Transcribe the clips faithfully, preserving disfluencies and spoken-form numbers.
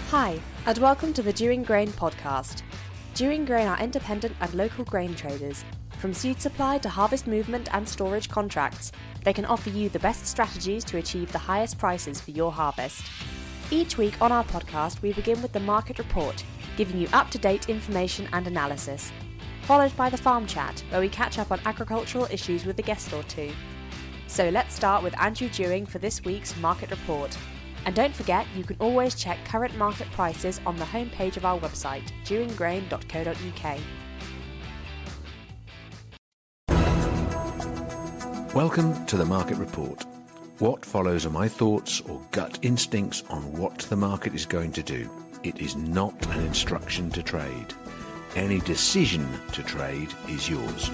Hi, and welcome to the Dewing Grain podcast. Dewing Grain are independent and local grain traders. From seed supply to harvest movement and storage contracts, they can offer you the best strategies to achieve the highest prices for your harvest. Each week on our podcast, we begin with the market report, giving you up-to-date information and analysis, followed by the farm chat, where we catch up on agricultural issues with a guest or two. So let's start with Andrew Dewing for this week's market report. And don't forget, you can always check current market prices on the homepage of our website, dewing grain dot co dot uk. Welcome to the Market Report. What follows are my thoughts or gut instincts on what the market is going to do. It is not an instruction to trade. Any decision to trade is yours.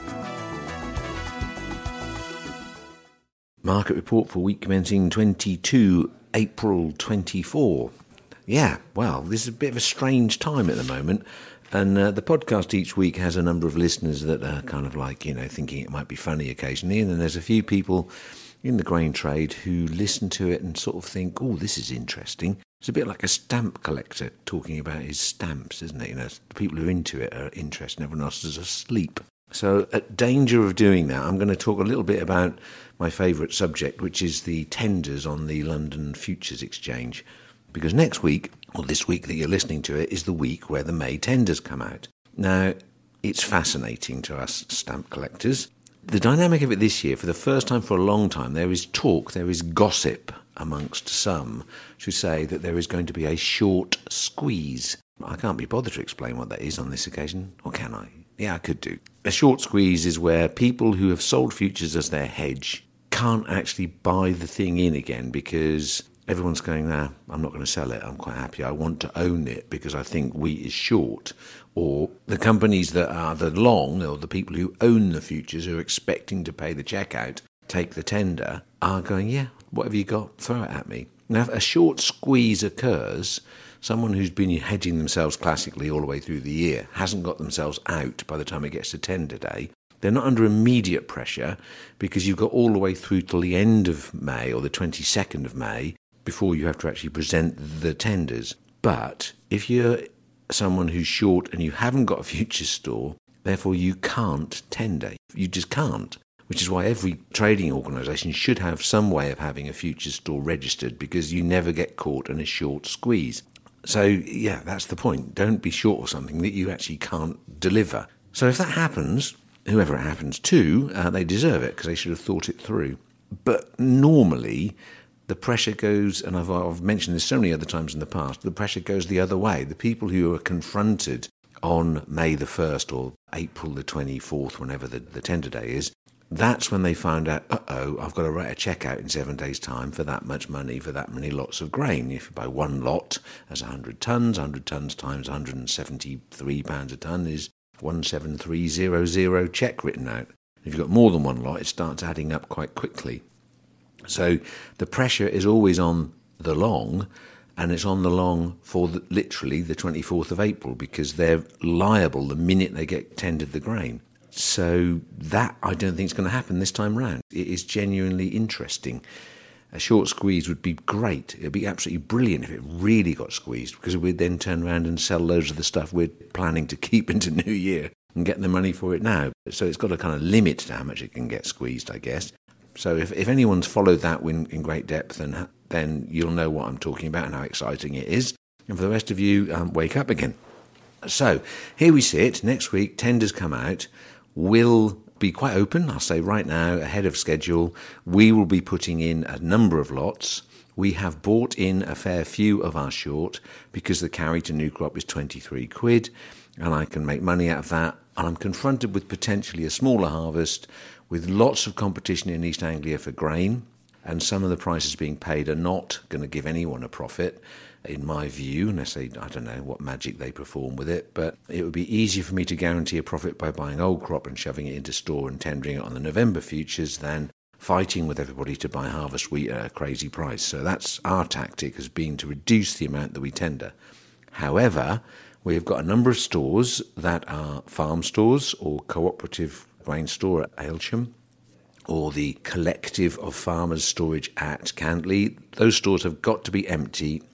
Market Report for week commencing twenty-two April twenty-four. Yeah, well, this is a bit of a strange time at the moment, and uh, the podcast each week has a number of listeners that are kind of like, you know, thinking it might be funny occasionally, and then there's a few people in the grain trade who listen to it and sort of think, oh, this is interesting. It's a bit like a stamp collector talking about his stamps, isn't it? You know, the people who are into it are interested and everyone else is asleep. So at danger of doing that, I'm going to talk a little bit about my favourite subject, which is the tenders on the London Futures Exchange. Because next week, or this week that you're listening to it, is the week where the May tenders come out. Now, it's fascinating to us stamp collectors. The dynamic of it this year, for the first time for a long time, there is talk, there is gossip amongst some to say that there is going to be a short squeeze. I can't be bothered to explain what that is on this occasion, or can I? Yeah, I could do. A short squeeze is where people who have sold futures as their hedge can't actually buy the thing in again because everyone's going, nah, I'm not going to sell it. I'm quite happy. I want to own it because I think wheat is short. Or the companies that are the long, or the people who own the futures who are expecting to pay the checkout, take the tender, are going, yeah, whatever you got, throw it at me. Now, if a short squeeze occurs, someone who's been hedging themselves classically all the way through the year hasn't got themselves out by the time it gets to tender day. They're not under immediate pressure because you've got all the way through till the end of May or the twenty-second of May before you have to actually present the tenders. But if you're someone who's short and you haven't got a futures store, therefore you can't tender. You just can't. Which is why every trading organisation should have some way of having a futures store registered because you never get caught in a short squeeze. So, yeah, that's the point. Don't be short of something that you actually can't deliver. So if that happens, whoever it happens to, uh, they deserve it because they should have thought it through. But normally, the pressure goes, and I've, I've mentioned this so many other times in the past, the pressure goes the other way. The people who are confronted on May the first or April the twenty-fourth, whenever the, the tender day is, that's when they find out, uh-oh, I've got to write a check out in seven days' time for that much money, for that many lots of grain. If you buy one lot as one hundred tonnes, one hundred tonnes times one hundred seventy-three pounds a tonne is one seven three hundred check written out. If you've got more than one lot, it starts adding up quite quickly. So the pressure is always on the long, and it's on the long for the, literally the twenty-fourth of April because they're liable the minute they get tendered the grain. So that, I don't think, is going to happen this time round. It is genuinely interesting. A short squeeze would be great. It would be absolutely brilliant if it really got squeezed because we'd then turn around and sell loads of the stuff we're planning to keep into New Year and get the money for it now. So it's got a kind of limit to how much it can get squeezed, I guess. So if, if anyone's followed that in, in great depth, then, then you'll know what I'm talking about and how exciting it is. And for the rest of you, um, wake up again. So here we sit. Next week, tenders come out. Will be quite open, I'll say right now, ahead of schedule. We will be putting in a number of lots. We have bought in a fair few of our short because the carry to new crop is twenty-three quid and I can make money out of that. And I'm confronted with potentially a smaller harvest with lots of competition in East Anglia for grain, and some of the prices being paid are not going to give anyone a profit, in my view, unless they, I don't know what magic they perform with it, but it would be easier for me to guarantee a profit by buying old crop and shoving it into store and tendering it on the November futures than fighting with everybody to buy harvest wheat at a crazy price. So that's our tactic, has been to reduce the amount that we tender. However, we've got a number of stores that are farm stores or cooperative grain store at Aylsham, or the collective of farmers' storage at Cantley. Those stores have got to be empty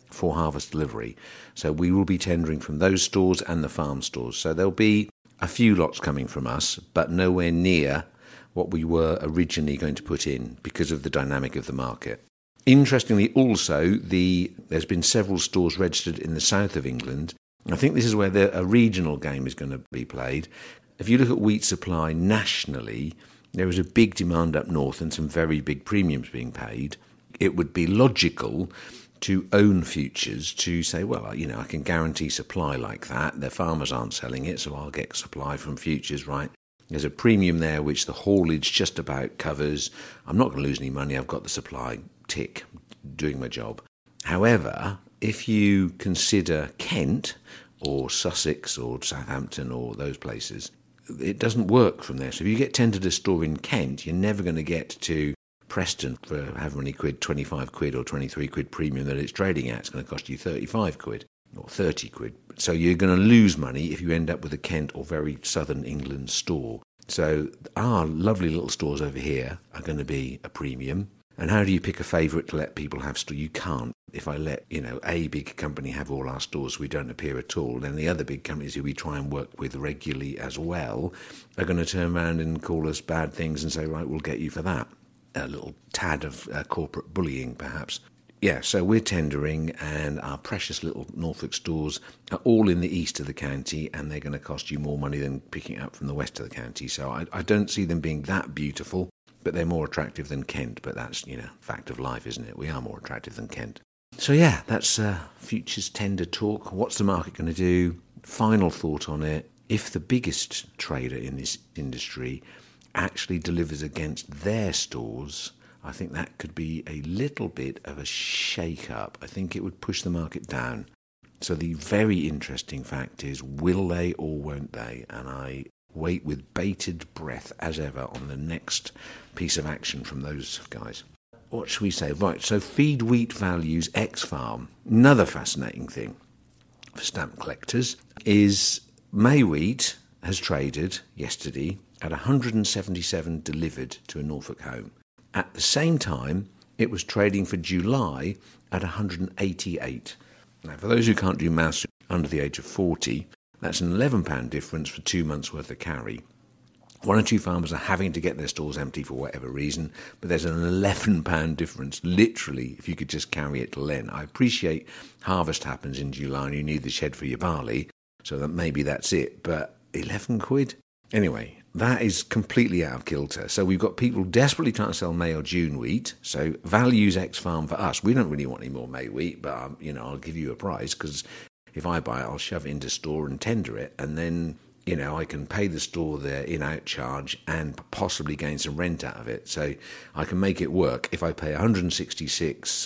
for harvest delivery. So we will be tendering from those stores and the farm stores. So there'll be a few lots coming from us, but nowhere near what we were originally going to put in because of the dynamic of the market. Interestingly, also, the there's been several stores registered in the south of England. I think this is where the, a regional game is going to be played. If you look at wheat supply nationally, there is a big demand up north and some very big premiums being paid. It would be logical to own futures to say, well, you know, I can guarantee supply like that. The farmers aren't selling it, so I'll get supply from futures, right? There's a premium there which the haulage just about covers. I'm not going to lose any money. I've got the supply, tick, doing my job. However, if you consider Kent or Sussex or Southampton or those places, it doesn't work from there. So if you get tendered a store in Kent, you're never going to get to Preston for however many quid, twenty-five quid or twenty-three quid premium that it's trading at. It's going to cost you thirty-five quid or thirty quid. So you're going to lose money if you end up with a Kent or very southern England store. So our lovely little stores over here are going to be a premium. And how do you pick a favourite to let people have store? You can't. If I let, you know, a big company have all our stores, we don't appear at all, then the other big companies who we try and work with regularly as well are going to turn around and call us bad things and say, right, we'll get you for that. A little tad of uh, corporate bullying, perhaps. Yeah, so we're tendering, and our precious little Norfolk stores are all in the east of the county, and they're going to cost you more money than picking it up from the west of the county. So I, I don't see them being that beautiful, but they're more attractive than Kent. But that's, you know, fact of life, isn't it? We are more attractive than Kent. So yeah, that's uh, futures tender talk. What's the market going to do? Final thought on it. If the biggest trader in this industry actually delivers against their stores, I think that could be a little bit of a shake-up. I think it would push the market down. So the very interesting fact is, will they or won't they? And I wait with bated breath, as ever, on the next piece of action from those guys. What should we say? Right, so feed wheat values ex-farm. Another fascinating thing for stamp collectors is May wheat has traded yesterday at one hundred seventy-seven delivered to a Norfolk home. At the same time, it was trading for July at one hundred eighty-eight. Now, for those who can't do maths under the age of forty, that's an eleven pound difference for two months' worth of carry. One or two farmers are having to get their stores empty for whatever reason, but there's an eleven pound difference, literally, if you could just carry it till then. I appreciate harvest happens in July and you need the shed for your barley, so that maybe that's it, but eleven quid? Anyway, that is completely out of kilter. So we've got people desperately trying to sell May or June wheat. So values ex-farm for us. We don't really want any more May wheat, but um, you know, I'll give you a price, because if I buy it, I'll shove it into store and tender it, and then, you know, I can pay the store their in-out charge and possibly gain some rent out of it. So I can make it work if I pay one hundred sixty-six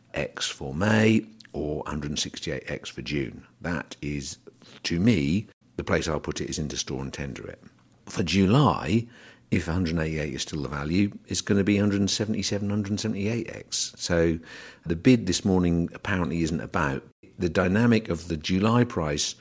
x for May or one hundred sixty-eight x for June. That is, to me, the place I'll put it is into store and tender it. For July, if one hundred eighty-eight is still the value, it's going to be one hundred seventy-seven, one hundred seventy-eight x. So the bid this morning apparently isn't about the dynamic of the July price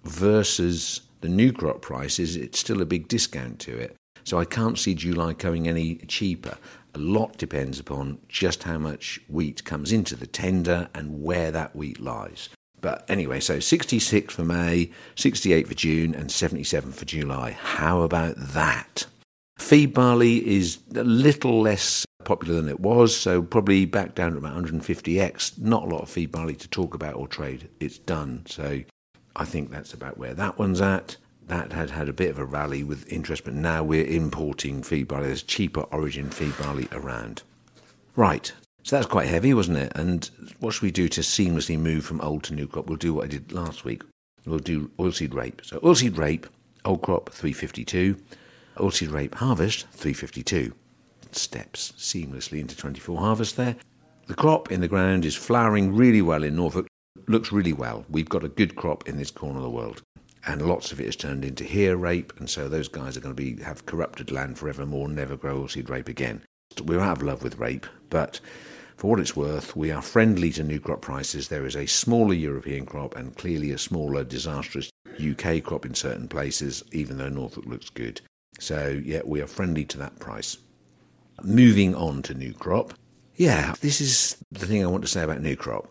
versus the new crop price. Is it's still a big discount to it. So I can't see July going any cheaper. A lot depends upon just how much wheat comes into the tender and where that wheat lies. But anyway, so sixty-six for May, sixty-eight for June, and seventy-seven for July. How about that? Feed barley is a little less popular than it was, so probably back down to about one hundred fifty x. Not a lot of feed barley to talk about or trade. It's done. So I think that's about where that one's at. That had had a bit of a rally with interest, but now we're importing feed barley. There's cheaper origin feed barley around. Right. So that's quite heavy, wasn't it? And what should we do to seamlessly move from old to new crop? We'll do what I did last week. We'll do oilseed rape. So oilseed rape, old crop, three fifty-two. Oilseed rape harvest, three fifty-two. Steps seamlessly into twenty-four harvest there. The crop in the ground is flowering really well in Norfolk. Looks really well. We've got a good crop in this corner of the world. And lots of it is turned into here rape, and so those guys are going to be have corrupted land forevermore, never grow oilseed rape again. We're out of love with rape, but for what it's worth, we are friendly to new crop prices. There is a smaller European crop and clearly a smaller, disastrous U K crop in certain places, even though Norfolk looks good. So, yeah, we are friendly to that price. Moving on to new crop. Yeah, this is the thing I want to say about new crop.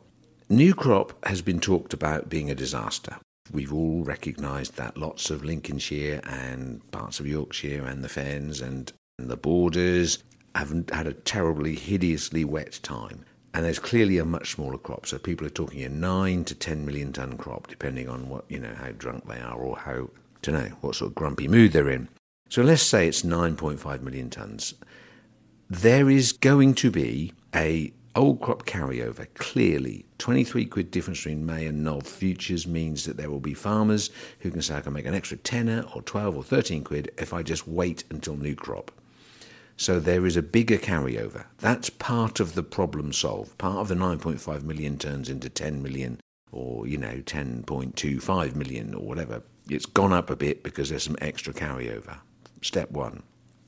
New crop has been talked about being a disaster. We've all recognised that lots of Lincolnshire and parts of Yorkshire and the Fens and the borders have had a terribly, hideously wet time. And there's clearly a much smaller crop. So people are talking a nine to ten million tonne crop, depending on what, you know, how drunk they are or how, don't know, what sort of grumpy mood they're in. So let's say it's nine point five million tonnes. There is going to be a old crop carryover, clearly. twenty-three quid difference between May and Nov futures means that there will be farmers who can say I can make an extra tenner or twelve or thirteen quid if I just wait until new crop. So there is a bigger carryover. That's part of the problem solved. Part of the nine point five million turns into ten million or, you know, ten point two five million or whatever. It's gone up a bit because there's some extra carryover. Step one.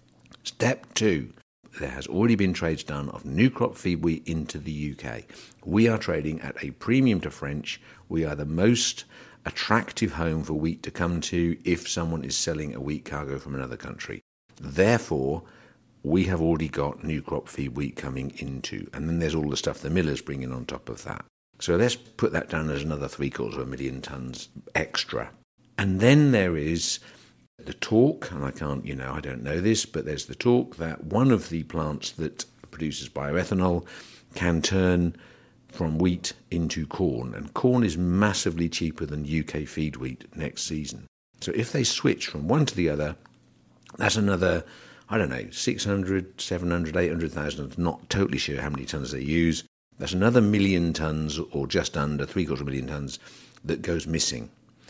Step two. There has already been trades done of new crop feed wheat into the U K. We are trading at a premium to French. We are the most attractive home for wheat to come to if someone is selling a wheat cargo from another country. Therefore, we have already got new crop feed wheat coming into, and then there's all the stuff the millers bring in on top of that. So let's put that down as another three quarters of a million tonnes extra. And then there is the talk, and I can't, you know, I don't know this, but there's the talk that one of the plants that produces bioethanol can turn from wheat into corn, and corn is massively cheaper than U K feed wheat next season. So if they switch from one to the other, that's another, I don't know, six hundred, seven hundred, eight hundred thousand, I'm not totally sure how many tonnes they use. That's another million tonnes, or just under three quarters of a million tonnes, that goes missing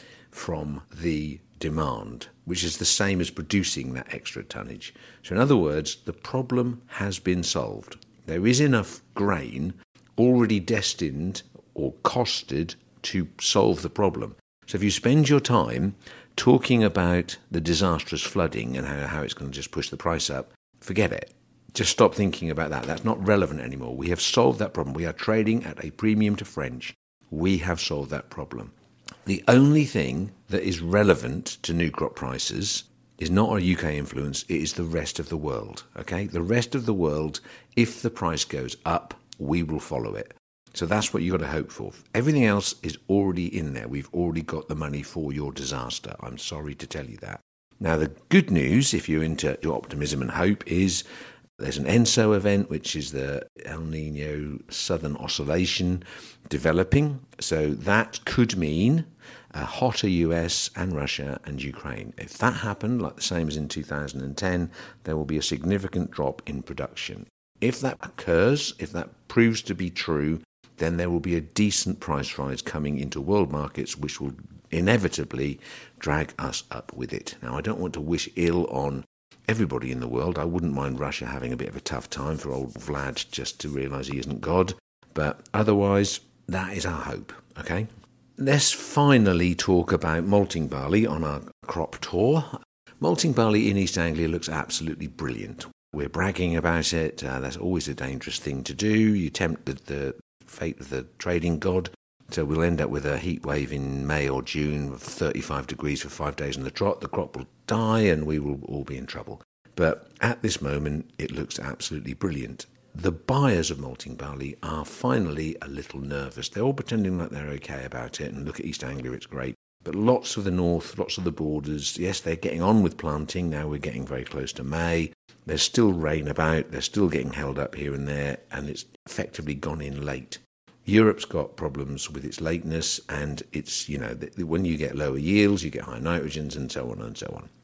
from the demand, which is the same as producing that extra tonnage. So in other words, the problem has been solved. There is enough grain already destined or costed to solve the problem. So if you spend your time talking about the disastrous flooding and how, how it's going to just push the price up, forget it. Just stop thinking about that. That's not relevant anymore. We have solved that problem. We are trading at a premium to French. We have solved that problem. The only thing that is relevant to new crop prices is not a U K influence, it is the rest of the world, okay? The rest of the world, if the price goes up, we will follow it. So that's what you've got to hope for. Everything else is already in there. We've already got the money for your disaster. I'm sorry to tell you that. Now, the good news, if you're into optimism and hope, is there's an ENSO event, which is the El Nino Southern Oscillation, developing. So that could mean a hotter U S and Russia and Ukraine. If that happened, like the same as in two thousand ten, there will be a significant drop in production. If that occurs, if that proves to be true, then there will be a decent price rise coming into world markets, which will inevitably drag us up with it. Now, I don't want to wish ill on everybody in the world. I wouldn't mind Russia having a bit of a tough time for old Vlad just to realise he isn't God. But otherwise, that is our hope, okay? Let's finally talk about malting barley on our crop tour. Malting barley in East Anglia looks absolutely brilliant. We're bragging about it. Uh, that's always a dangerous thing to do. You tempt the, the fate of the trading god. So we'll end up with a heat wave in May or June of thirty-five degrees for five days on the trot. The crop will die and we will all be in trouble. But at this moment, it looks absolutely brilliant. The buyers of malting barley are finally a little nervous. They're all pretending like they're okay about it, and look at East Anglia, it's great. But lots of the north, lots of the borders, yes, they're getting on with planting. Now we're getting very close to May. There's still rain about. They're still getting held up here and there, and it's effectively gone in late. Europe's got problems with its lateness, and it's, you know, when you get lower yields, you get high nitrogens and so on and so on.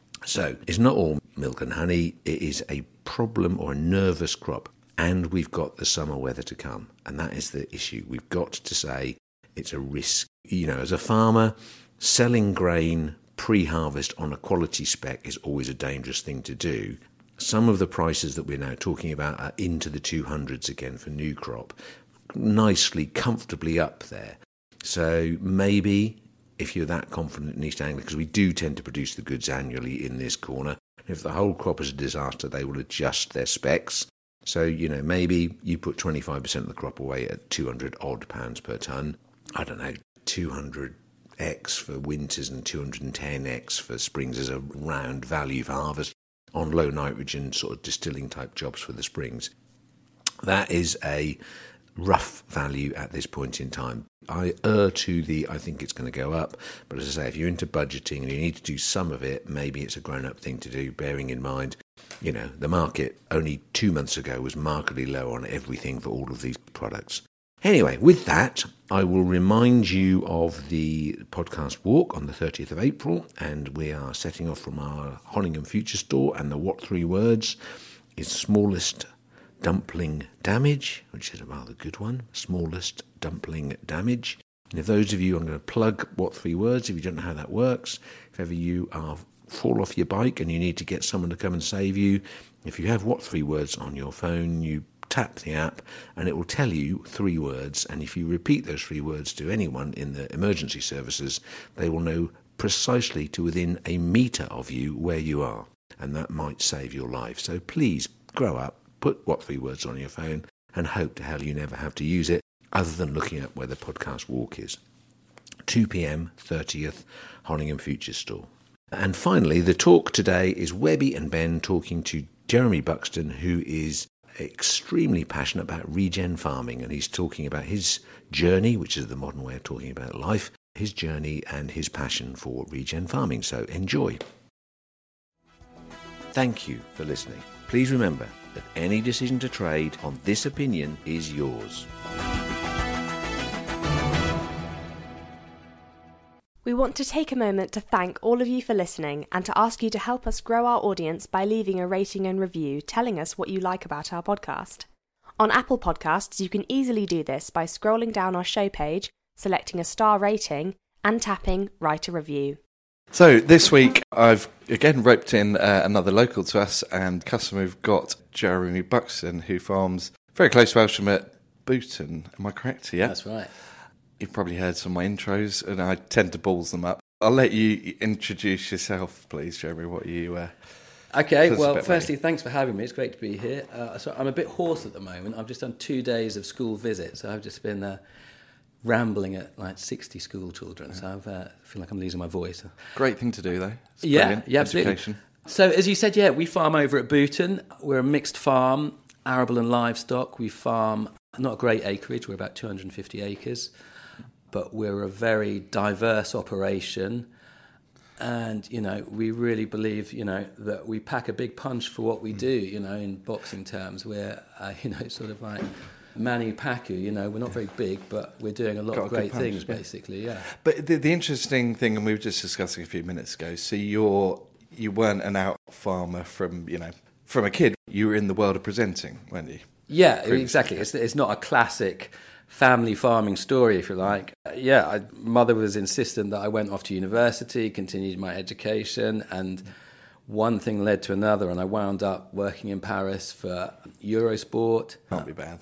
So it's not all milk and honey. It is a problem or a nervous crop, and we've got the summer weather to come, and that is the issue. We've got to say it's a risk. You know, as a farmer, selling grain pre-harvest on a quality spec is always a dangerous thing to do. Some of the prices that we're now talking about are into the two hundreds again for new crop, nicely, comfortably up there. So maybe if you're that confident in East Anglia, because we do tend to produce the goods annually in this corner, if the whole crop is a disaster, they will adjust their specs. So, you know, maybe you put twenty-five percent of the crop away at two hundred odd pounds per tonne. I don't know, two hundred x for winters and two hundred ten x for springs as a round value for harvest on low nitrogen sort of distilling type jobs for the springs. That is a rough value at this point in time. I err to the, I think it's going to go up, but as I say, if you're into budgeting and you need to do some of it, maybe it's a grown-up thing to do, bearing in mind, you know, the market only two months ago was markedly low on everything for all of these products. Anyway, with that, I will remind you of the podcast walk on the thirtieth of April, and we are setting off from our Honningham Future Store, and the what three words is smallest dumpling damage, which is a rather good one, smallest dumpling damage. And if those of you, I'm going to plug what three words, if you don't know how that works, if ever you are fall off your bike and you need to get someone to come and save you, if you have what three words on your phone, you tap the app and it will tell you three words, and if you repeat those three words to anyone in the emergency services, they will know precisely to within a metre of you where you are, and that might save your life. So please grow up, put what three words on your phone, and hope to hell you never have to use it other than looking at where the podcast walk is. two p.m, thirtieth, Honningham Future Store. And finally, the talk today is Webby and Ben talking to Jeremy Buxton, who is extremely passionate about regen farming, and he's talking about his journey, which is the modern way of talking about life, his journey and his passion for regen farming. So enjoy. Thank you for listening. Please remember that any decision to trade on this opinion is yours. We want to take a moment to thank all of you for listening and to ask you to help us grow our audience by leaving a rating and review telling us what you like about our podcast. On Apple Podcasts, you can easily do this by scrolling down our show page, selecting a star rating, and tapping Write a Review. So this week I've again roped in uh, another local to us and customer. We've got Jeremy Buxton, who farms very close to Elsham at Booton. Am I correct? Yeah, that's right. You've probably heard some of my intros, and I tend to balls them up. I'll let you introduce yourself, please, Jeremy. What you? Uh, okay. Well, firstly, thanks for having me. It's great to be here. Uh, so I'm a bit hoarse at the moment. I've just done two days of school visits. So I've just been uh, rambling at like sixty school children. So I've, uh, I feel like I'm losing my voice. Great thing to do, though. It's yeah, brilliant. yeah, absolutely. Education. So as you said, yeah, we farm over at Booton. We're a mixed farm, arable and livestock. We farm not a great acreage. We're about two hundred fifty acres. But we're a very diverse operation, and, you know, we really believe, you know, that we pack a big punch for what we do, you know, in boxing terms. We're, uh, you know, sort of like Manu Pacquiao, you know, we're not very big, but we're doing a lot Got of a great punch, things, yeah. basically, yeah. But the, the interesting thing, and we were just discussing a few minutes ago, so you're, you weren't an out farmer from, you know, from a kid. You were in the world of presenting, weren't you? Yeah, exactly. It's, it's not a classic family farming story, if you like. Uh, yeah, I, mother was insistent that I went off to university, continued my education, and one thing led to another, and I wound up working in Paris for Eurosport. Can't be bad.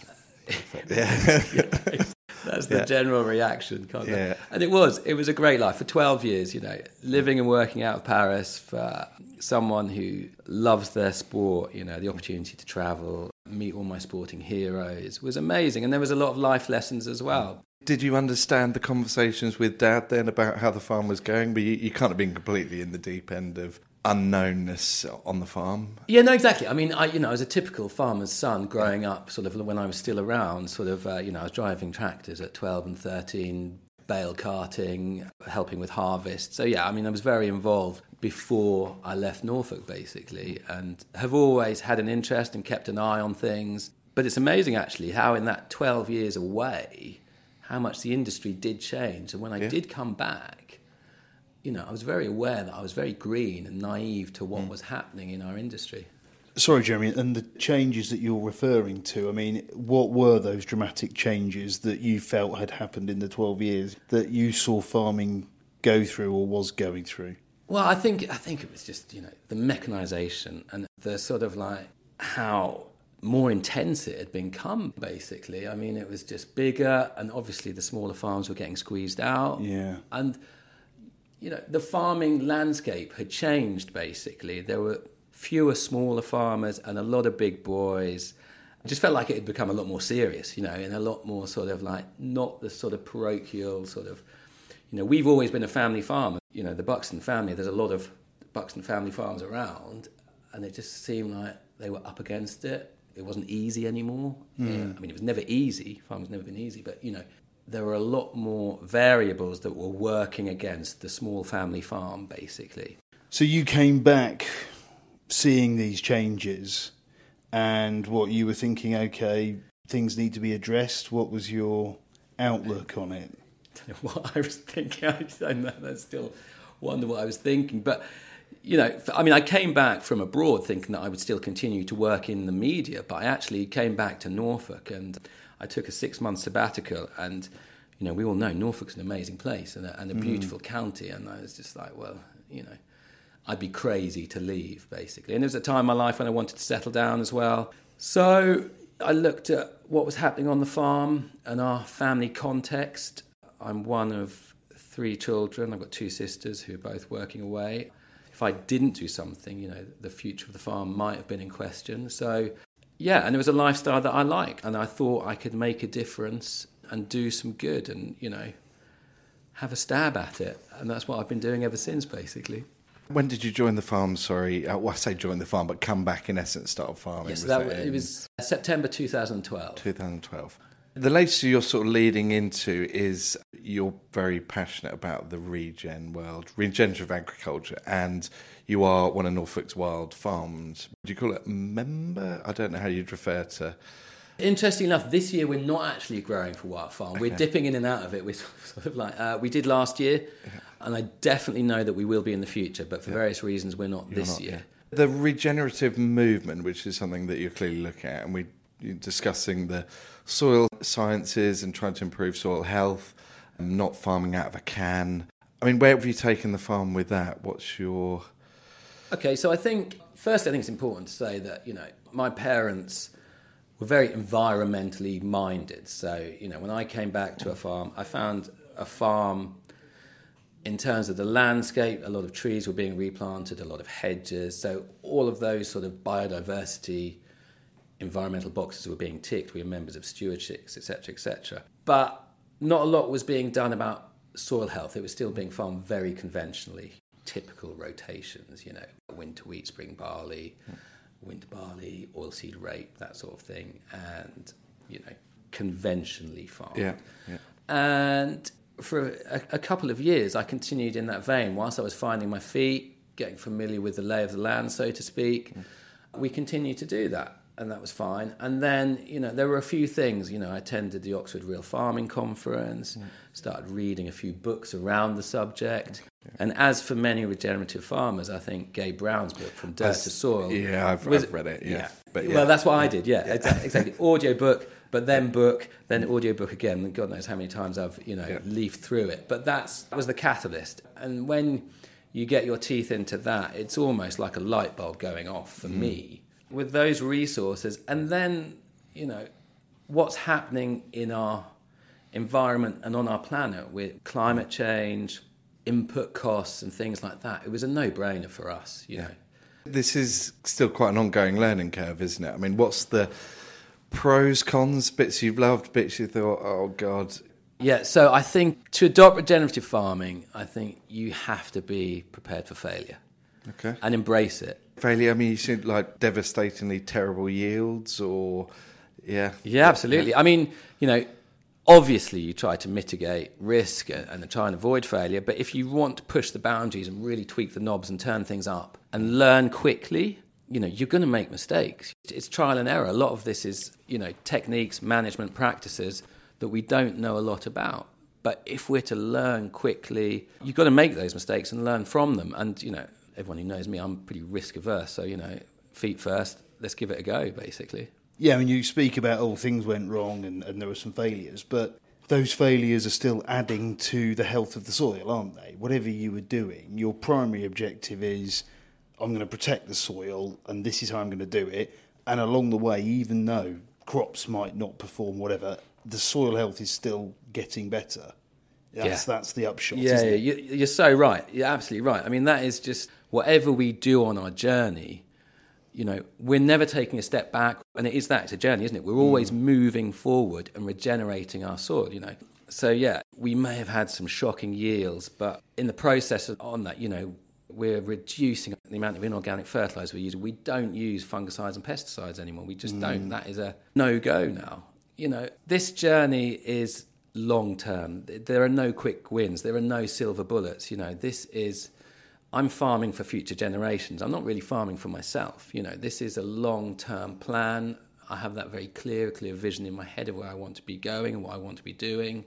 yeah. That's the yeah. general reaction, can't yeah. it? And it was. It was a great life for twelve years, you know, living and working out of Paris for someone who loves their sport, you know, the opportunity to travel, meet all my sporting heroes was amazing. And there was a lot of life lessons as well. Did you understand the conversations with Dad then about how the farm was going? But you, you can't have been completely in the deep end of unknownness on the farm. Yeah, no, exactly. I mean, I, you know, as a typical farmer's son growing up, sort of when I was still around, sort of, uh, you know, I was driving tractors at twelve and thirteen, bale carting, helping with harvest. So, yeah, I mean, I was very involved before I left Norfolk, basically, and have always had an interest and kept an eye on things. But it's amazing, actually, how in that twelve years away, how much the industry did change. And when I yeah. did come back, you know, I was very aware that I was very green and naive to what mm. was happening in our industry. Sorry, Jeremy, and the changes that you're referring to, I mean, what were those dramatic changes that you felt had happened in the twelve years that you saw farming go through or was going through? Well, I think I think it was just, you know, the mechanisation and the sort of like how more intense it had become, basically. I mean, it was just bigger, and obviously the smaller farms were getting squeezed out. Yeah. And, you know, the farming landscape had changed, basically. There were fewer smaller farmers and a lot of big boys. It just felt like it had become a lot more serious, you know, and a lot more sort of like not the sort of parochial sort of, you know, we've always been a family farm. You know, the Buxton family, there's a lot of Buxton family farms around, and it just seemed like they were up against it. it wasn't easy anymore. Mm. Yeah, I mean, it was never easy. Farming's never been easy, but, you know, there were a lot more variables that were working against the small family farm, basically. So you came back seeing these changes and what you were thinking, okay, things need to be addressed. What was your outlook on it? I don't know what I was thinking. I don't know. I still wonder what I was thinking. But, you know, I mean, I came back from abroad thinking that I would still continue to work in the media, but I actually came back to Norfolk and I took a six-month sabbatical, and, you know, we all know Norfolk's an amazing place and a, and a beautiful mm. county, and I was just like, well, you know, I'd be crazy to leave, basically. And there was a time in my life when I wanted to settle down as well. So I looked at what was happening on the farm and our family context. I'm one of three children. I've got two sisters who are both working away. If I didn't do something, you know, the future of the farm might have been in question. So, yeah, and it was a lifestyle that I liked, and I thought I could make a difference and do some good and, you know, have a stab at it. And that's what I've been doing ever since, basically. When did you join the farm, sorry? Uh, well, I say join the farm, but come back, in essence, start farming? Yes, that, it was September two thousand twelve. two thousand twelve. The latest you're sort of leading into is you're very passionate about the regen world, regenerative agriculture, and you are one of Norfolk's wild farms. Do you call it a member? I don't know how you'd refer to. Interesting enough, this year we're not actually growing for Wild Farm. We're okay. dipping in and out of it. We're sort of like uh, we did last year, yeah. and I definitely know that we will be in the future. But for yeah. various reasons, we're not you're this not, year. Yeah. The regenerative movement, which is something that you're clearly looking at, and we. You're discussing the soil sciences and trying to improve soil health, and not farming out of a can. I mean, where have you taken the farm with that? What's your... Okay, so I think, first I think it's important to say that, you know, my parents were very environmentally minded. So, you know, when I came back to a farm, I found a farm in terms of the landscape, a lot of trees were being replanted, a lot of hedges. So all of those sort of biodiversity environmental boxes were being ticked. We were members of stewardships, et cetera, et cetera. But not a lot was being done about soil health. It was still being farmed very conventionally. Typical rotations, you know, winter wheat, spring barley, winter barley, oilseed rape, that sort of thing, and, you know, conventionally farmed. Yeah, yeah. And for a, a couple of years, I continued in that vein. Whilst I was finding my feet, getting familiar with the lay of the land, so to speak, mm. we continued to do that. And that was fine. And then, you know, there were a few things. You know, I attended the Oxford Real Farming Conference, mm. started reading a few books around the subject. Yeah. And as for many regenerative farmers, I think Gabe Brown's book, From Dirt that's, to Soil... Yeah, I've, was, I've read it, yeah. yeah. But yeah. Well, that's what I did, yeah, yeah. exactly. exactly. Audio book, but then book, then audio book again. And God knows how many times I've, you know, yeah. leafed through it. But that's, that was the catalyst. And when you get your teeth into that, it's almost like a light bulb going off for mm. me. With those resources, and then, you know, what's happening in our environment and on our planet with climate change, input costs and things like that, it was a no-brainer for us, you know. This is still quite an ongoing learning curve, isn't it? I mean, what's the pros, cons, bits you've loved, bits you thought, oh, God... Yeah, so I think to adopt regenerative farming, I think you have to be prepared for failure. Okay. And embrace it. Failure, I mean, you see like devastatingly terrible yields or, yeah. Yeah, absolutely. Yeah. I mean, you know, obviously you try to mitigate risk and, and try and avoid failure, but if you want to push the boundaries and really tweak the knobs and turn things up and learn quickly, you know, you're going to make mistakes. It's trial and error. A lot of this is, you know, techniques, management practices that we don't know a lot about. But if we're to learn quickly, you've got to make those mistakes and learn from them. And, you know, everyone who knows me, I'm pretty risk-averse. So, you know, feet first, let's give it a go, basically. Yeah, I mean, you speak about, oh, things went wrong and, and there were some failures, but those failures are still adding to the health of the soil, aren't they? Whatever you were doing, your primary objective is, I'm going to protect the soil and this is how I'm going to do it. And along the way, even though crops might not perform whatever, the soil health is still getting better. That's, yeah. that's the upshot, yeah, isn't yeah, it? You're so right. You're absolutely right. I mean, that is just whatever we do on our journey, you know, we're never taking a step back. And it is that. It's a journey, isn't it? We're always mm. moving forward and regenerating our soil, you know. So, yeah, we may have had some shocking yields, but in the process on that, you know, We're reducing the amount of inorganic fertiliser we use. We don't use fungicides and pesticides anymore. We just mm. don't. That is a no-go now. You know, this journey is long-term. There are no quick wins. There are no silver bullets. You know, this is... I'm farming for future generations. I'm not really farming for myself. You know, this is a long-term plan. I have that very clear, clear vision in my head of where I want to be going and what I want to be doing.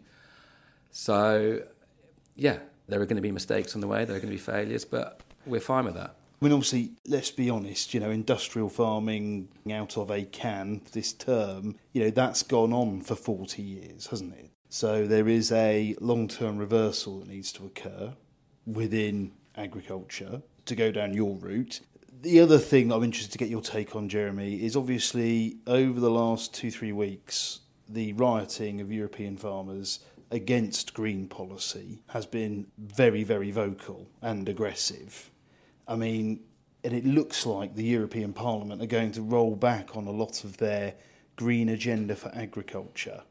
So, yeah, there are going to be mistakes on the way. There are going to be failures, but we're fine with that. I mean, obviously, let's be honest, you know, industrial farming out of a can this term, you know, that's gone on for forty years, hasn't it? So there is a long-term reversal that needs to occur within agriculture to go down your route. The other thing that I'm interested to get your take on, Jeremy, is obviously over the last two, three weeks, the rioting of European farmers against green policy has been very, very vocal and aggressive. I mean, and it looks like the European Parliament are going to roll back on a lot of their green agenda for agriculture.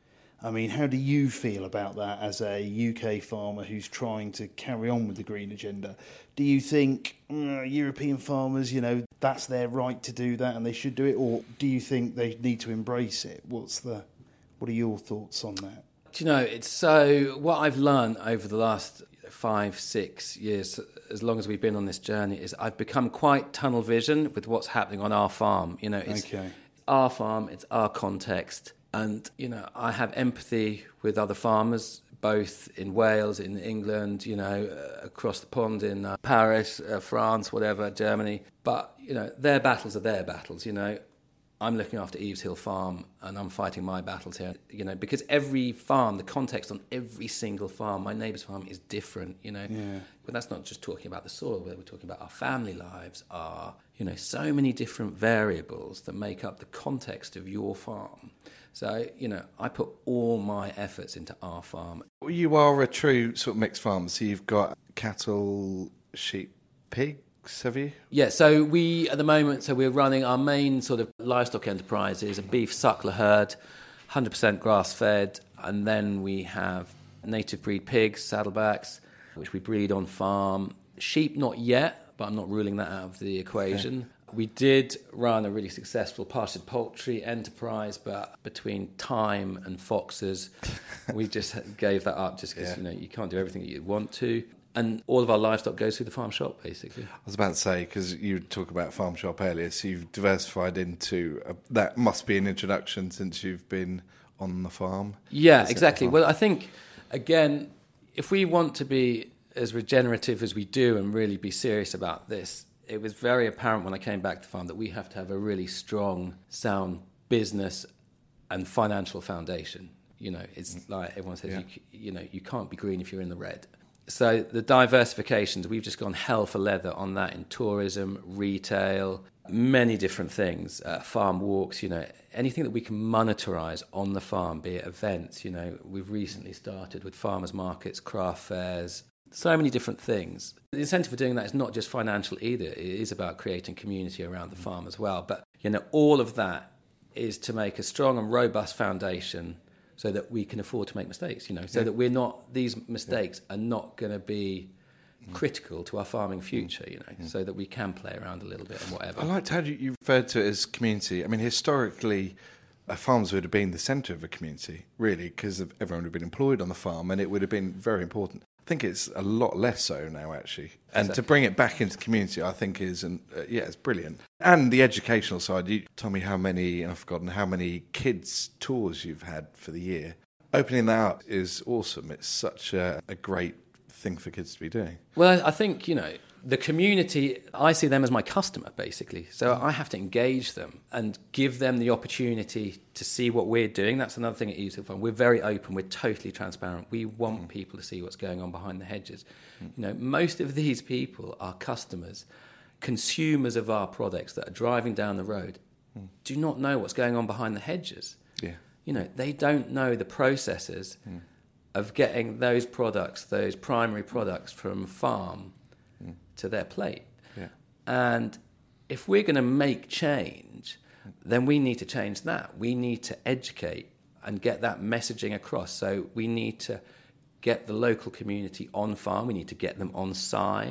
I mean, how do you feel about that as a U K farmer who's trying to carry on with the green agenda? Do you think mm, European farmers, you know, that's their right to do that and they should do it? Or do you think they need to embrace it? What's the, what are your thoughts on that? Do you know, it's so, what I've learned over the last five, six years, as long as we've been on this journey, is I've become quite tunnel vision with what's happening on our farm. You know, it's okay. our farm, it's our context. And, you know, I have empathy with other farmers, both in Wales, in England, you know, uh, across the pond in uh, Paris, uh, France, whatever, Germany. But, you know, their battles are their battles, you know. I'm looking after Eves Hill Farm and I'm fighting my battles here, you know, because every farm, the context on every single farm, my neighbour's farm is different, you know. Yeah. But that's not just talking about the soil, we're talking about our family lives, our, you know, so many different variables that make up the context of your farm. So, you know, I put all my efforts into our farm. You are a true sort of mixed farm, so you've got cattle, sheep, pigs, have you? Yeah, so we, at the moment, so we're running our main sort of livestock enterprise is a beef suckler herd, one hundred percent grass-fed, and then we have native breed pigs, saddlebacks, which we breed on farm. Sheep, not yet, but I'm not ruling that out of the equation. Okay. We did run a really successful pastured poultry enterprise, but between time and foxes, we just gave that up just because, yeah. you know, you can't do everything that you want to. And all of our livestock goes through the farm shop, basically. I was about to say, because you talk about farm shop earlier, so you've diversified into... A, that must be an introduction since you've been on the farm. Yeah, exactly. Well, I think, again, if we want to be as regenerative as we do and really be serious about this, it was very apparent when I came back to the farm that we have to have a really strong, sound business and financial foundation. You know, it's mm. like everyone says, yeah. you, you know, you can't be green if you're in the red. So the diversifications, we've just gone hell for leather on that in tourism, retail, many different things, uh, farm walks, you know, anything that we can monetize on the farm, be it events, you know, we've recently started with farmers markets, craft fairs, so many different things. The incentive for doing that is not just financial either, it is about creating community around the farm as well. But, you know, all of that is to make a strong and robust foundation so that we can afford to make mistakes, you know, so yeah. that we're not, these mistakes yeah. are not going to be mm. critical to our farming future, you know, mm. so that we can play around a little bit and whatever. I liked how you referred to it as community. I mean, historically, uh, farms would have been the centre of a community, really, because everyone would have been employed on the farm and it would have been very important. I think it's a lot less so now, actually. And exactly. to bring it back into the community, I think is, an, uh, yeah, it's brilliant. And the educational side, you told me how many, and I've forgotten how many kids' tours you've had for the year. Opening that up is awesome. It's such a, a great thing for kids to be doing. Well, I think, you know, the community, I see them as my customer, basically. So I have to engage them and give them the opportunity to see what we're doing. That's another thing at Eves Hill Farm. We're very open. We're totally transparent. We want mm. people to see what's going on behind the hedges. Mm. You know, most of these people are customers, consumers of our products that are driving down the road, mm. do not know what's going on behind the hedges. Yeah. You know, they don't know the processes mm. of getting those products, those primary products from farm mm. to their plate. Yeah. And if we're going to make change, then we need to change that. We need to educate and get that messaging across. So we need to get the local community on farm. We need to get them on side.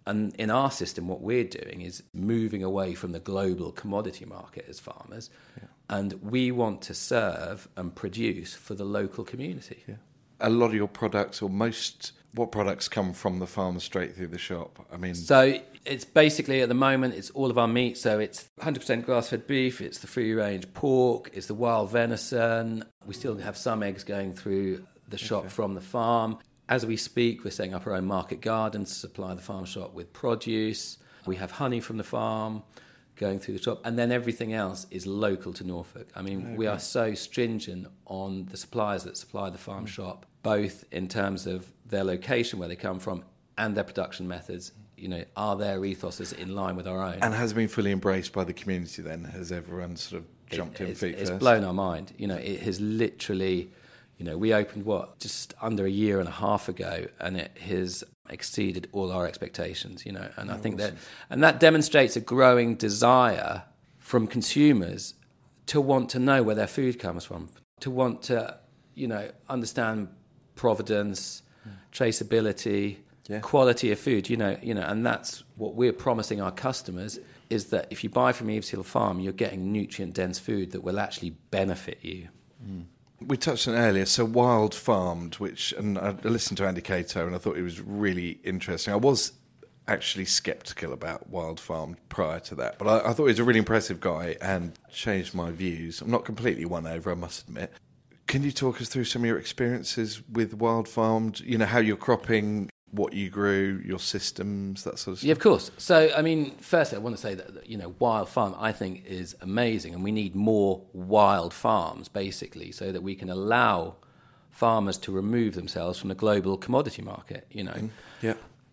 And in our system, what we're doing is moving away from the global commodity market as farmers, yeah. and we want to serve and produce for the local community. Yeah. A lot of your products, or most, what products come from the farm straight through the shop? I mean, so it's basically at the moment it's all of our meat. So it's one hundred percent grass-fed beef, it's the free-range pork, it's the wild venison. We still have some eggs going through the shop okay. from the farm. As we speak, we're setting up our own market garden to supply the farm shop with produce. We have honey from the farm going through the shop, and then everything else is local to Norfolk. I mean, okay. we are so stringent on the suppliers that supply the farm mm. shop, both in terms of their location, where they come from, and their production methods. You know, are their ethoses in line with our own? And has been fully embraced by the community then? Has everyone sort of jumped it, in it's, feet it's first? blown our mind. You know, it has literally... You know, we opened, what, just under a year and a half ago, and it has exceeded all our expectations, you know. And oh, I think awesome. that, and that demonstrates a growing desire from consumers to want to know where their food comes from, to want to, you know, understand provenance, mm. traceability, yeah. quality of food, you know, you know, and that's what we're promising our customers, is that if you buy from Eves Hill Farm, you're getting nutrient-dense food that will actually benefit you. Mm. We touched on it earlier, so wild farmed, which, and I listened to Andy Cato and I thought it was really interesting. I was actually sceptical about wild farmed prior to that, but I, I thought he was a really impressive guy and changed my views. I'm not completely won over, I must admit. Can you talk us through some of your experiences with wild farmed, you know, how you're cropping, what you grew, your systems, that sort of stuff? Yeah, of course. So, I mean, firstly, I want to say that, you know, wild farm, I think, is amazing, and we need more wild farms, basically, so that we can allow farmers to remove themselves from the global commodity market, you know. Mm, yeah.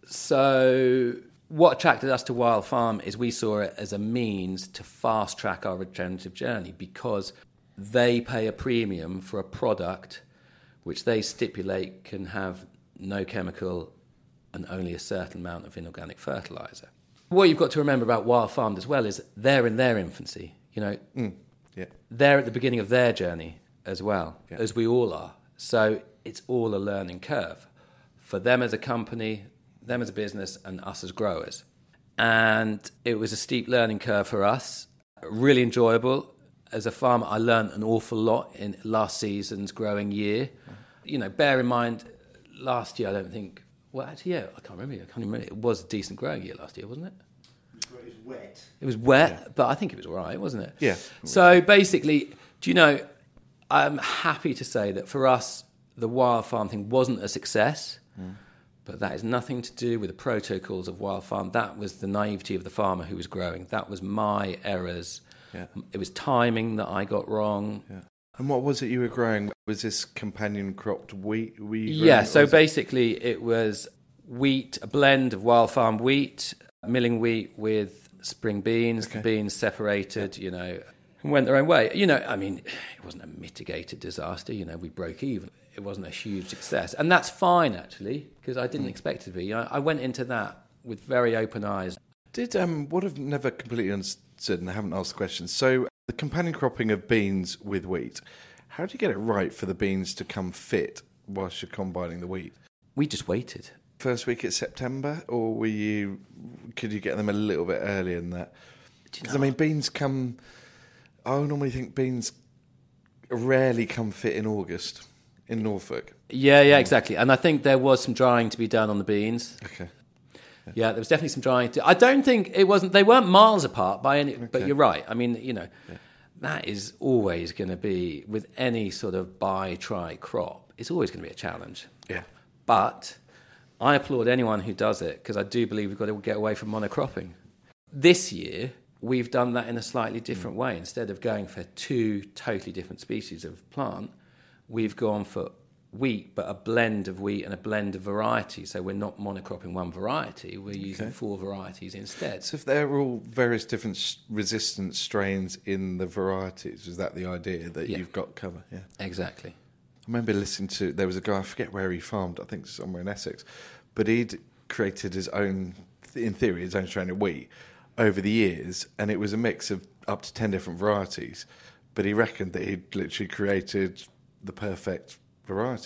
So what attracted us to wild farm is we saw it as a means to fast-track our regenerative journey, because they pay a premium for a product which they stipulate can have no chemical and only a certain amount of inorganic fertiliser. What you've got to remember about wild farmed as well is they're in their infancy. You know, mm, yeah. they're at the beginning of their journey as well, yeah. as we all are. So it's all a learning curve for them as a company, them as a business, and us as growers. And it was a steep learning curve for us, really enjoyable. As a farmer, I learned an awful lot in last season's growing year. You know, bear in mind, last year I don't think... Well, actually, yeah, I can't remember. I can't remember. It was a decent growing year last year, wasn't it? It was wet. It was wet, yeah. but I think it was all right, wasn't it? Yeah. So basically, do you know, I'm happy to say that for us, the wild farm thing wasn't a success, mm. but that has nothing to do with the protocols of wild farm. That was the naivety of the farmer who was growing. That was my errors. Yeah. It was timing that I got wrong. Yeah. And what was it you were growing? Was this companion cropped wheat? Were you yeah, growing, so basically it was wheat, a blend of wild farm wheat, milling wheat with spring beans, okay. the beans separated, you know, and went their own way. You know, I mean, it wasn't a mitigated disaster, you know, we broke even. It wasn't a huge success. And that's fine, actually, because I didn't mm. expect it to be. I, I went into that with very open eyes. Did, um, what I've never completely understood, and I haven't asked questions, so the companion cropping of beans with wheat, how do you get it right for the beans to come fit whilst you're combining the wheat? We just waited. First week of September, or were you? Could you get them a little bit earlier than that? Because I mean, beans come. I normally think beans rarely come fit in August in Norfolk. Yeah, yeah, exactly. And I think there was some drying to be done on the beans. Okay. Yeah, yeah there was definitely some drying. To, I don't think it wasn't. They weren't miles apart by any. Okay. But you're right. I mean, you know, yeah. that is always going to be with any sort of buy, try crop. It's always going to be a challenge. Yeah. But I applaud anyone who does it, because I do believe we've got to get away from monocropping. This year, we've done that in a slightly different mm. way. Instead of going for two totally different species of plant, we've gone for wheat, but a blend of wheat and a blend of varieties. So we're not monocropping one variety, we're using okay. four varieties instead. So if they're all various different resistant strains in the varieties, is that the idea that yeah. you've got cover? Yeah, exactly. I remember listening to, there was a guy, I forget where he farmed, I think somewhere in Essex, but he'd created his own, in theory, his own strain of wheat over the years, and it was a mix of up to ten different varieties, but he reckoned that he'd literally created the perfect variety.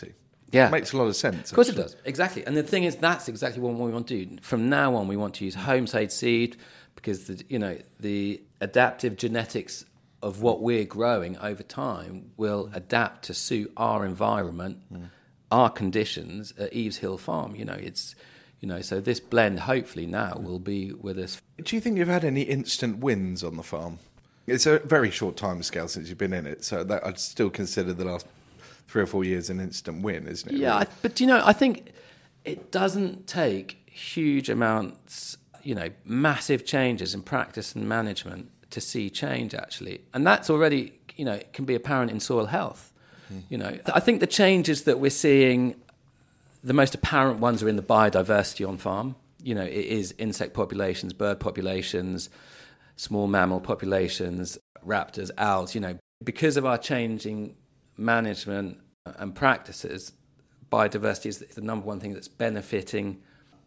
Yeah. It makes a lot of sense. Of course actually. it does, exactly. And the thing is, that's exactly what we want to do. From now on, we want to use home-made seed because, the, you know, the adaptive genetics of what we're growing over time will adapt to suit our environment, mm. our conditions at Eves Hill Farm. You know, it's, you know, so this blend hopefully now will be with us. Do you think you've had any instant wins on the farm? It's a very short time scale since you've been in it, so that I'd still consider the last three or four years an instant win, isn't it? Yeah, really? I, but you know, I think it doesn't take huge amounts, you know, massive changes in practice and management to see change, actually. And that's already, you know, it can be apparent in soil health. Mm. You know, I think the changes that we're seeing, the most apparent ones are in the biodiversity on farm. You know, it is insect populations, bird populations, small mammal populations, raptors, owls, you know, because of our changing management and practices, biodiversity is the number one thing that's benefiting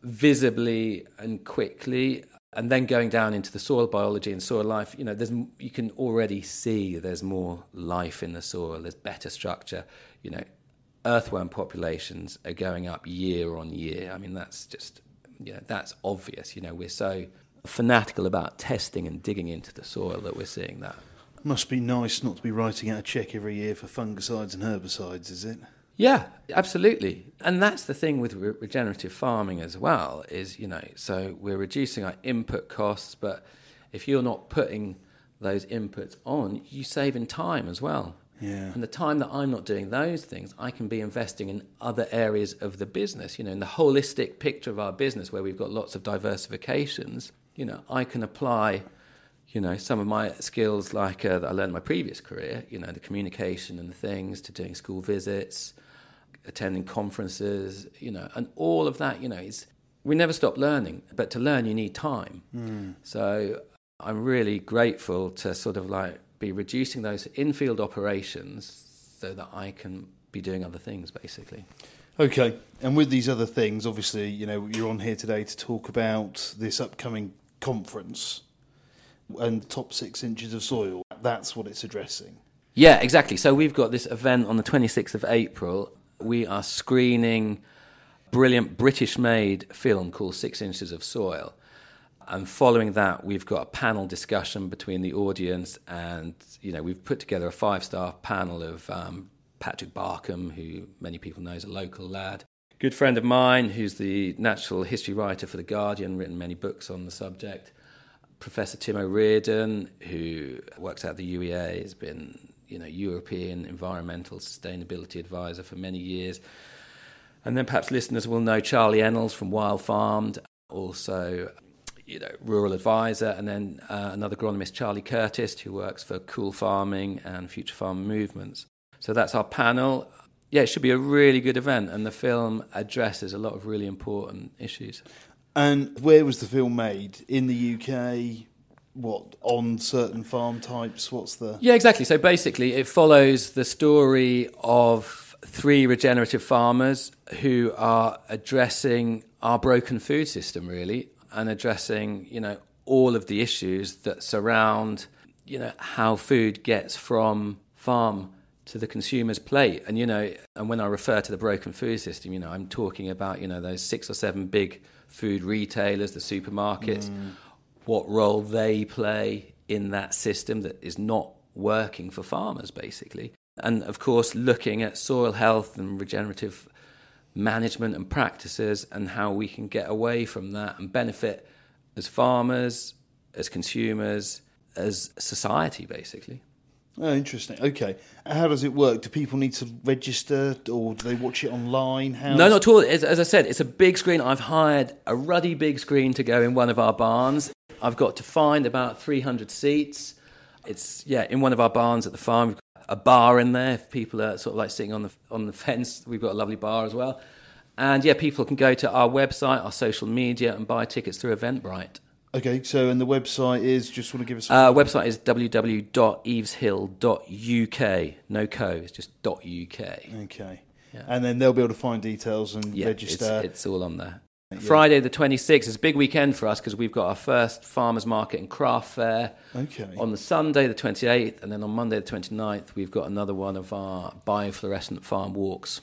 visibly and quickly. And then going down into the soil biology and soil life, you know, there's you can already see there's more life in the soil, there's better structure. You know, earthworm populations are going up year on year. I mean, that's just, you know, that's obvious. You know, we're so fanatical about testing and digging into the soil that we're seeing that. Must be nice not to be writing out a cheque every year for fungicides and herbicides, is it? Yeah, absolutely. And that's the thing with re- regenerative farming as well, is, you know, so we're reducing our input costs, but if you're not putting those inputs on, you save in time as well. Yeah. And the time that I'm not doing those things, I can be investing in other areas of the business, you know, in the holistic picture of our business where we've got lots of diversifications. You know, I can apply, you know, some of my skills like uh, that I learned in my previous career, you know, the communication and the things, to doing school visits, attending conferences, you know, and all of that, you know, is, we never stop learning, but to learn you need time. Mm. So I'm really grateful to sort of like be reducing those in-field operations so that I can be doing other things, basically. Okay, and with these other things, obviously, you know, you're on here today to talk about this upcoming conference and top six inches of soil. That's what it's addressing. Yeah, exactly. So we've got this event on the twenty-sixth of April. We are screening a brilliant British-made film called Six Inches of Soil. And following that, we've got a panel discussion between the audience, and, you know, we've put together a five-star panel of um, Patrick Barkham, who many people know is a local lad. Good friend of mine, who's the natural history writer for The Guardian, written many books on the subject. Professor Tim O'Riordan, who works at the U E A, has been, you know, European Environmental Sustainability Advisor for many years. And then perhaps listeners will know Charlie Ennells from Wild Farmed, also, you know, Rural Advisor, and then uh, another agronomist, Charlie Curtis, who works for Cool Farming and Future Farm Movements. So that's our panel. Yeah, it should be a really good event, and the film addresses a lot of really important issues. And where was the film made? In the U K? What, on certain farm types? What's the... Yeah, exactly. So basically it follows the story of three regenerative farmers who are addressing our broken food system, really, and addressing, you know, all of the issues that surround, you know, how food gets from farm to the consumer's plate. And, you know, and when I refer to the broken food system, you know, I'm talking about, you know, those six or seven big food retailers, the supermarkets, mm. what role they play in that system that is not working for farmers, basically. And, of course, looking at soil health and regenerative management and practices and how we can get away from that and benefit as farmers, as consumers, as society, basically. Oh, interesting. Okay. How does it work? Do people need to register, or do they watch it online? How no, not at all. As, as I said, it's a big screen. I've hired a ruddy big screen to go in one of our barns. I've got to find about three hundred seats. It's, yeah, in one of our barns at the farm. We've got a bar in there if people are sort of like sitting on the on the fence. We've got a lovely bar as well. And, yeah, people can go to our website, our social media, and buy tickets through Eventbrite. Okay, so and the website is, just want to give us... Uh, website is w w w dot eves hill dot u k. No co, it's just .uk. Okay. Yeah. And then they'll be able to find details and yeah, register. It's, it's all on there. Yeah. Friday the twenty-sixth is a big weekend for us because we've got our first farmers market and craft fair. Okay. On the Sunday the twenty-eighth, and then on Monday the twenty-ninth we've got another one of our biofluorescent farm walks.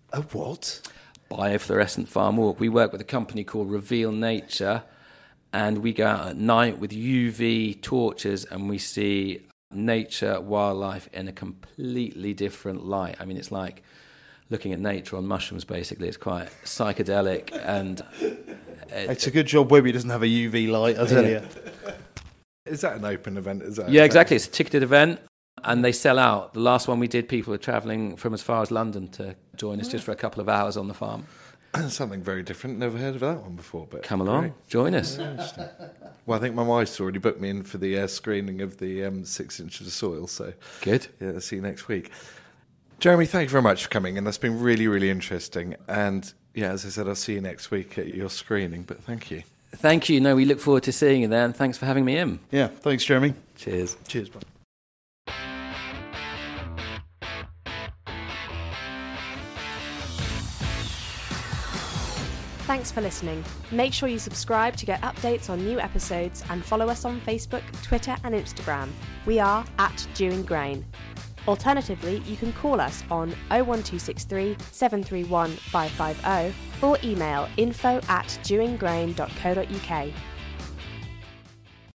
A what? Biofluorescent farm walk. We work with a company called Reveal Nature, and we go out at night with U V torches and we see nature, wildlife in a completely different light. I mean, it's like looking at nature on mushrooms, basically. It's quite psychedelic, and it, it's a good job Webby doesn't have a U V light, I tell you. Is that an open event? Is that, yeah, is exactly. That... It's a ticketed event, and they sell out. The last one we did, people were travelling from as far as London to join us just for a couple of hours on the farm. Something very different. Never heard of that one before. But come along, great. Join us. Well, I think my wife's already booked me in for the uh, screening of the um, Six Inches of Soil. So good. Yeah, I'll see you next week. Jeremy, thank you very much for coming, and that's been really, really interesting. And yeah, as I said, I'll see you next week at your screening. But thank you. Thank you. No, we look forward to seeing you there, and thanks for having me in. Yeah, thanks, Jeremy. Cheers. Cheers, bye. Thanks for listening. Make sure you subscribe to get updates on new episodes and follow us on Facebook, Twitter and Instagram. We are at Dewing Grain. Alternatively, you can call us on oh one two six three, seven three one, five five oh or email info at dewinggrain dot co dot uk.